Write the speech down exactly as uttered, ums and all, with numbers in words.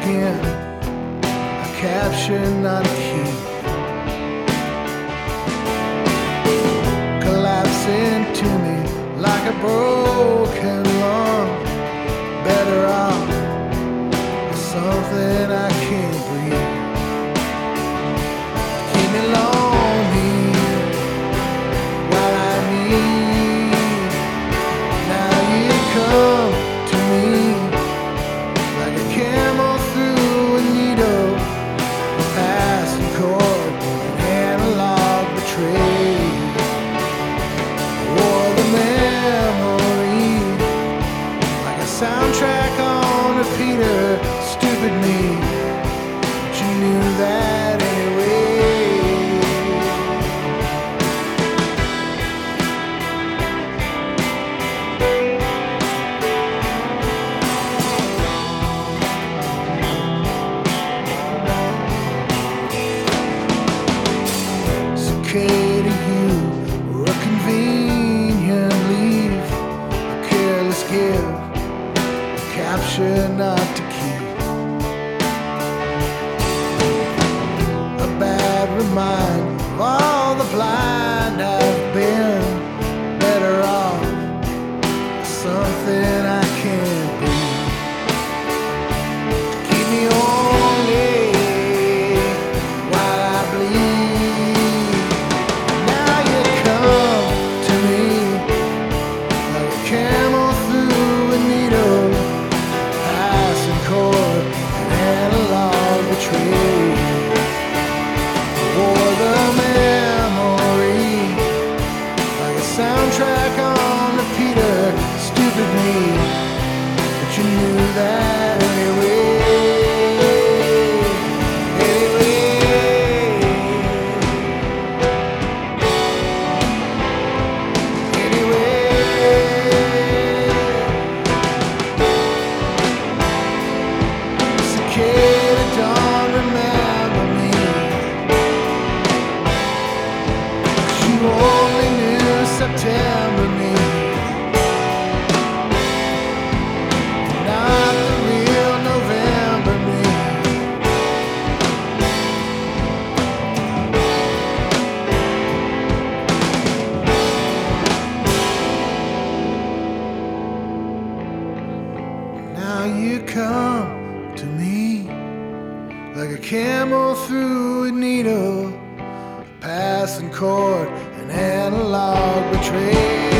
again, a capture, not a key. Collapsing to me like a broken lung. Better off with something I can't breathe. Keep me lonely while I need. Now you come to me like a camel through a needle, a passing cord, an analog betrayed. Wore the memory like a soundtrack on repeater. Stupid me, but you knew that anyway. Cicada, you were a convenient leave, a careless give, a capture not to keep, a bad reminder of all the blind I've been. Better off something I can't be. Keep me only while I bleed. Now you come to me like a camel through a needle, passing cord, an analog betrayed. Wore the memory like a soundtrack on repeater. Stupid me, but you knew that anyway. Cicada, don't remember me, 'cause you only knew September me, not the real November me. Now you come to me like a camel through a needle, a passing cord, an analog betrayed.